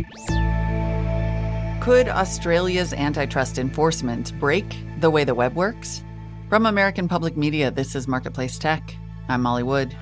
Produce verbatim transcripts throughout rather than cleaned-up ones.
Could Australia's antitrust enforcement break the way the web works? From American Public Media, this is Marketplace Tech. I'm Molly Wood.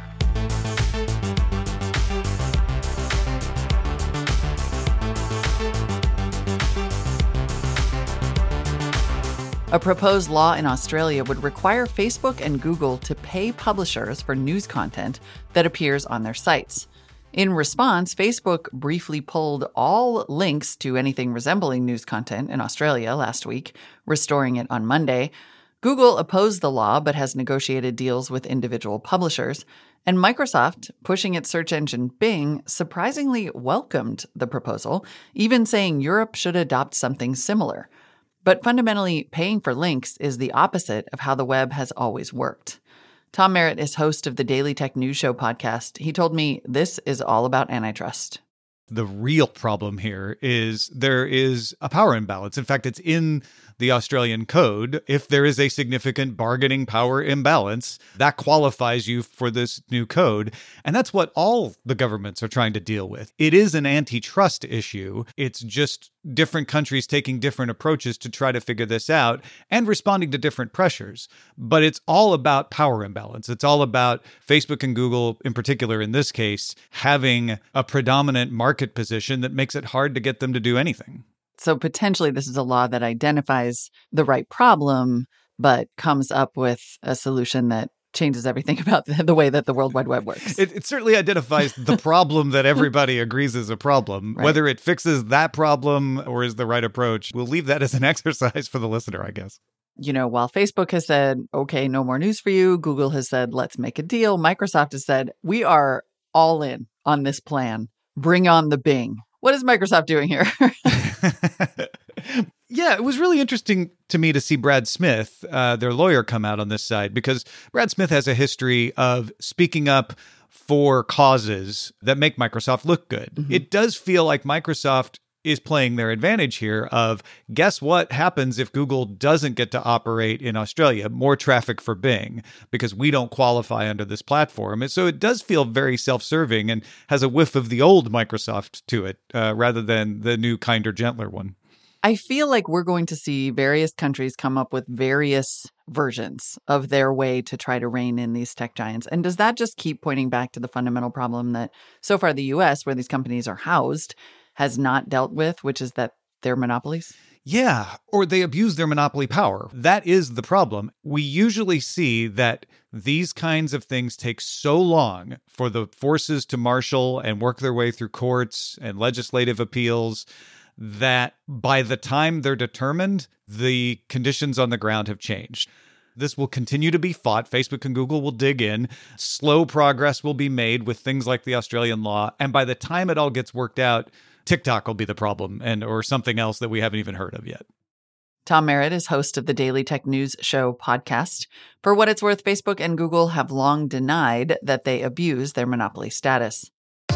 A proposed law in Australia would require Facebook and Google to pay publishers for news content that appears on their sites. In response, Facebook briefly pulled all links to anything resembling news content in Australia last week, restoring it on Monday. Google opposed the law but has negotiated deals with individual publishers. And Microsoft, pushing its search engine Bing, surprisingly welcomed the proposal, even saying Europe should adopt something similar. But fundamentally, paying for links is the opposite of how the web has always worked. Tom Merritt is host of the Daily Tech News Show podcast. He told me this is all about antitrust. The real problem here is there is a power imbalance. In fact, it's in the Australian code. If there is a significant bargaining power imbalance, that qualifies you for this new code. And that's what all the governments are trying to deal with. It is an antitrust issue. It's just different countries taking different approaches to try to figure this out and responding to different pressures. But it's all about power imbalance. It's all about Facebook and Google, in particular in this case, having a predominant market position that makes it hard to get them to do anything. So potentially this is a law that identifies the right problem, but comes up with a solution that changes everything about the, the way that the World Wide Web works. It, it certainly identifies the problem that everybody agrees is a problem. Right. Whether it fixes that problem or is the right approach, we'll leave that as an exercise for the listener, I guess. You know, while Facebook has said, okay, no more news for you, Google has said, let's make a deal. Microsoft has said, we are all in on this plan. Bring on the Bing. What is Microsoft doing here? Yeah, it was really interesting to me to see Brad Smith, uh, their lawyer, come out on this side, because Brad Smith has a history of speaking up for causes that make Microsoft look good. Mm-hmm. It does feel like Microsoft is playing their advantage here of, guess what happens if Google doesn't get to operate in Australia? More traffic for Bing, because we don't qualify under this platform. And so it does feel very self-serving and has a whiff of the old Microsoft to it, uh, rather than the new, kinder, gentler one. I feel like we're going to see various countries come up with various versions of their way to try to rein in these tech giants. And does that just keep pointing back to the fundamental problem that so far the U S, where these companies are housed, has not dealt with, which is that they're monopolies? Yeah, or they abuse their monopoly power. That is the problem. We usually see that these kinds of things take so long for the forces to marshal and work their way through courts and legislative appeals that by the time they're determined, the conditions on the ground have changed. This will continue to be fought. Facebook and Google will dig in. Slow progress will be made with things like the Australian law. And by the time it all gets worked out, TikTok will be the problem, and or something else that we haven't even heard of yet. Tom Merritt is host of the Daily Tech News Show podcast. For what it's worth, Facebook and Google have long denied that they abuse their monopoly status.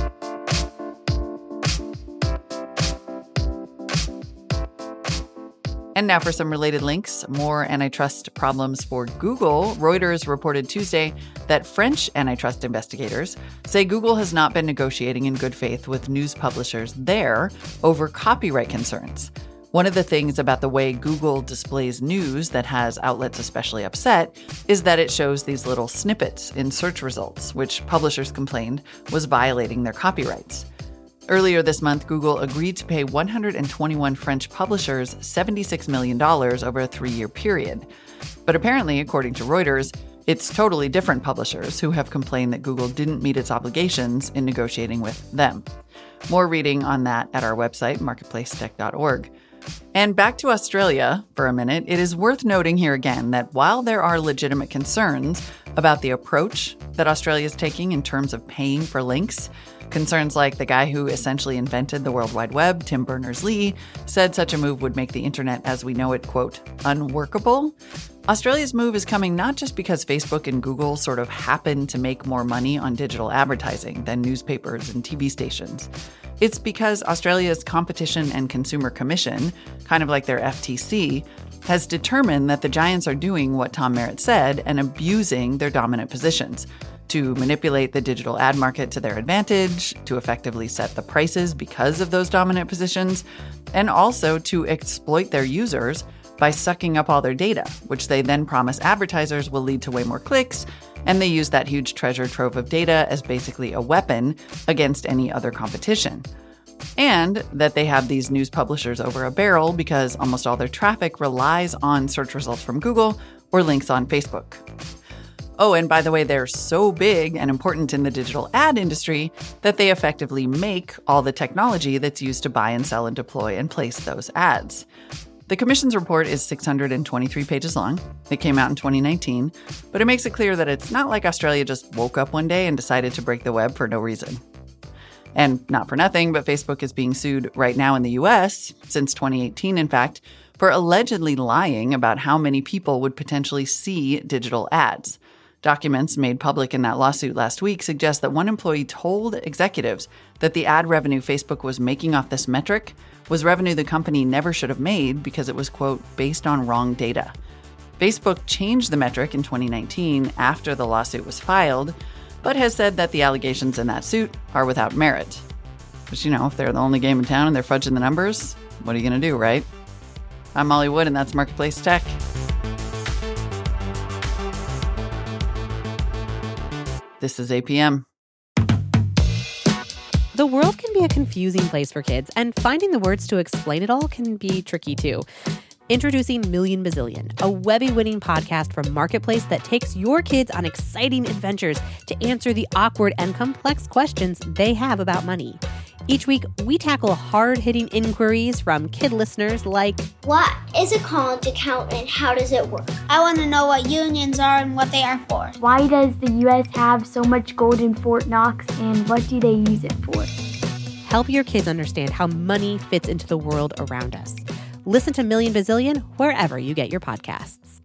And now for some related links, more antitrust problems for Google. Reuters reported Tuesday that French antitrust investigators say Google has not been negotiating in good faith with news publishers there over copyright concerns. One of the things about the way Google displays news that has outlets especially upset is that it shows these little snippets in search results, which publishers complained was violating their copyrights. Earlier this month, Google agreed to pay one hundred twenty-one French publishers seventy-six million dollars over a three-year period. But apparently, according to Reuters, it's totally different publishers who have complained that Google didn't meet its obligations in negotiating with them. More reading on that at our website, marketplace tech dot org. And back to Australia for a minute, it is worth noting here again that while there are legitimate concerns about the approach that Australia is taking in terms of paying for links, concerns like the guy who essentially invented the World Wide Web, Tim Berners-Lee, said such a move would make the internet as we know it, quote, unworkable. Australia's move is coming not just because Facebook and Google sort of happen to make more money on digital advertising than newspapers and T V stations. It's because Australia's Competition and Consumer Commission, kind of like their F T C, has determined that the giants are doing what Tom Merritt said and abusing their dominant positions. to manipulate the digital ad market to their advantage, to effectively set the prices because of those dominant positions, and also to exploit their users by sucking up all their data, which they then promise advertisers will lead to way more clicks, and they use that huge treasure trove of data as basically a weapon against any other competition. And that they have these news publishers over a barrel because almost all their traffic relies on search results from Google or links on Facebook. Oh, and by the way, they're so big and important in the digital ad industry that they effectively make all the technology that's used to buy and sell and deploy and place those ads. The Commission's report is six hundred twenty-three pages long. It came out in twenty nineteen, but it makes it clear that it's not like Australia just woke up one day and decided to break the web for no reason. And not for nothing, but Facebook is being sued right now in the U S, since twenty eighteen, in fact, for allegedly lying about how many people would potentially see digital ads. Documents made public in that lawsuit last week suggest that one employee told executives that the ad revenue Facebook was making off this metric was revenue the company never should have made because it was, quote, based on wrong data. Facebook changed the metric in twenty nineteen after the lawsuit was filed, but has said that the allegations in that suit are without merit. But you know, if they're the only game in town and they're fudging the numbers, what are you going to do, right? I'm Molly Wood, and that's Marketplace Tech. This is A P M. The world can be a confusing place for kids, and finding the words to explain it all can be tricky too. Introducing Million Bazillion, a Webby-winning podcast from Marketplace that takes your kids on exciting adventures to answer the awkward and complex questions they have about money. Each week, we tackle hard-hitting inquiries from kid listeners like, what is a college account and how does it work? I want to know what unions are and what they are for. Why does the U S have so much gold in Fort Knox and what do they use it for? Help your kids understand how money fits into the world around us. Listen to Million Bazillion wherever you get your podcasts.